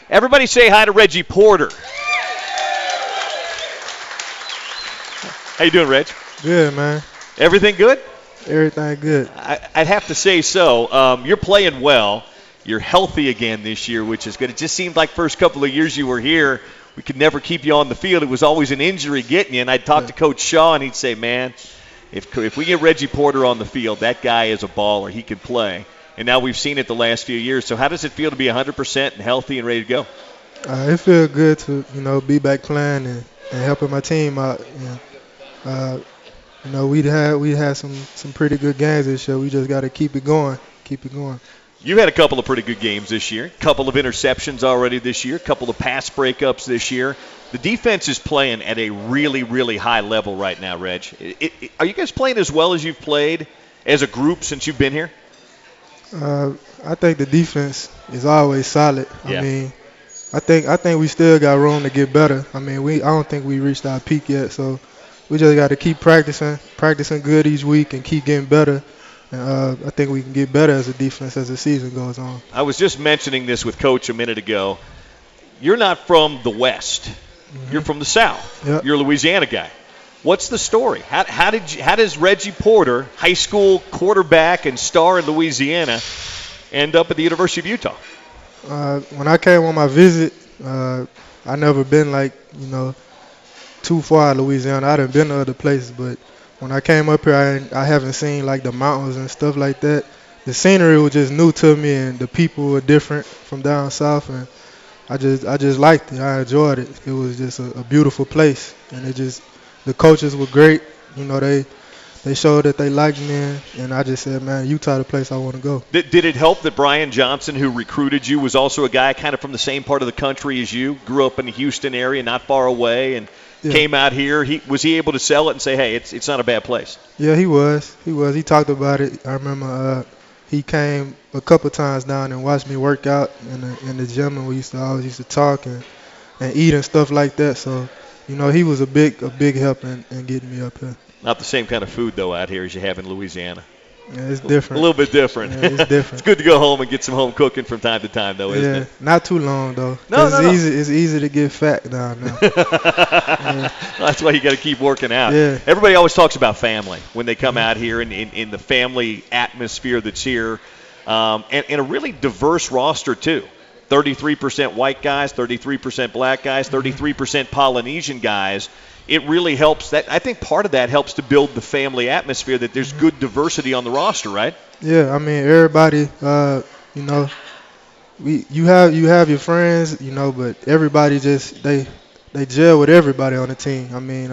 Everybody say hi to Reggie Porter. How you doing, Reg? Good, man. Everything good? Everything good. I'd have to say so. You're playing well. You're healthy again this year, which is good. It just seemed like first couple of years you were here, we could never keep you on the field. It was always an injury getting you. And I'd talk to Coach Shaw, and he'd say, man, if we get Reggie Porter on the field, that guy is a baller. He can play. And now we've seen it the last few years. So how does it feel to be 100% and healthy and ready to go? It feels good to, be back playing and helping my team out. We had some pretty good games this year. We just got to keep it going. You had a couple of pretty good games this year, a couple of interceptions already this year, a couple of pass breakups this year. The defense is playing at a really, really high level right now, Reg. Are you guys playing as well as you've played as a group since you've been here? I think the defense is always solid. Yeah. I think we still got room to get better. I don't think we reached our peak yet, so we just got to keep practicing good each week and keep getting better. And I think we can get better as a defense as the season goes on. I was just mentioning this with Coach a minute ago. You're not from the West. Mm-hmm. You're from the South. Yep. You're a Louisiana guy. What's the story? How does Reggie Porter, high school quarterback and star in Louisiana, end up at the University of Utah? When I came on my visit, I never been too far in Louisiana. I done been to other places, but when I came up here, I haven't seen the mountains and stuff like that. The scenery was just new to me, and the people were different from down south, and I just liked it. I enjoyed it. It was just a beautiful place, and the coaches were great. They showed that they liked me, and I just said, man, Utah the place I want to go. Did it help that Brian Johnson, who recruited you, was also a guy kind of from the same part of the country as you, grew up in the Houston area, not far away, and came out here? Was he able to sell it and say, hey, it's not a bad place? Yeah, he was. He talked about it. I remember he came a couple times down and watched me work out in the gym, and we always used to talk and eat and stuff like that. So, he was a big help in getting me up here. Not the same kind of food, though, out here as you have in Louisiana. Yeah, it's different. A little bit different. Yeah, it's different. It's good to go home and get some home cooking from time to time, though, isn't it? Not too long, though. No. It's easy to get fat down there. That's why you got to keep working out. Yeah. Everybody always talks about family when they come out here and in the family atmosphere that's here. And a really diverse roster, too. 33% white guys, 33% black guys, 33% Polynesian guys. It really helps. I think part of that helps to build the family atmosphere, that there's good diversity on the roster, right? Yeah, everybody, you have your friends, but everybody they gel with everybody on the team.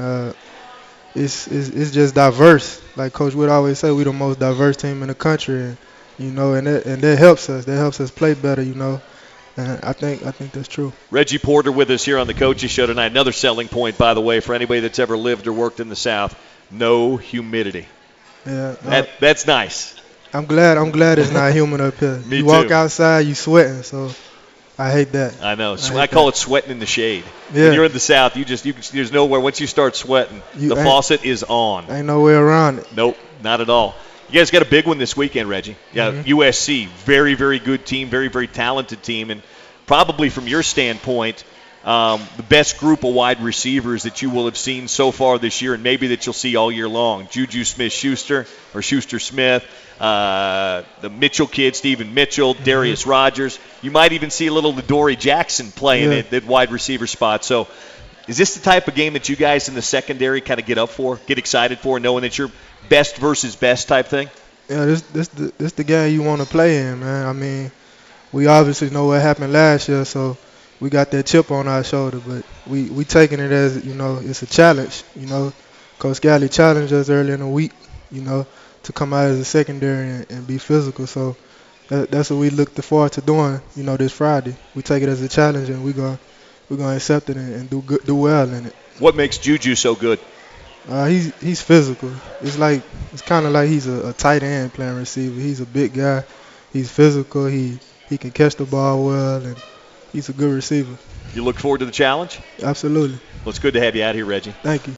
It's just diverse. Like Coach would always say, we're the most diverse team in the country, and that helps us. That helps us play better, And I think that's true. Reggie Porter with us here on the Coaches Show tonight. Another selling point, by the way, for anybody that's ever lived or worked in the South: no humidity. Yeah, that's nice. I'm glad it's not humid up here. Me you too. walk outside, you sweating, so I hate that. I know. I call it sweating in the shade. Yeah. When you're in the South, there's nowhere. Once you start sweating, the faucet is on. Ain't no way around it. Nope, not at all. You guys got a big one this weekend, Reggie. Yeah, USC, very, very good team, very, very talented team, and probably from your standpoint, the best group of wide receivers that you will have seen so far this year, and maybe that you'll see all year long. Juju Smith-Schuster or Schuster-Smith, the Mitchell kid, Stephen Mitchell, Darius Rogers. You might even see a little Adoree Jackson playing at that wide receiver spot. So is this the type of game that you guys in the secondary kind of get up for, get excited for, knowing that you're best versus best type thing? Yeah, this the game you want to play in, man. We obviously know what happened last year, so we got that chip on our shoulder, but we taking it as, it's a challenge, Coach Scalley challenged us early in the week, to come out as a secondary and be physical. So that's what we look forward to doing, this Friday. We take it as a challenge, and we're gonna accept it and do well in it. What makes Juju so good? He's physical. It's kind of like he's a tight end playing receiver. He's a big guy. He's physical. He can catch the ball well, and he's a good receiver. You look forward to the challenge? Absolutely. Well, it's good to have you out here, Reggie. Thank you.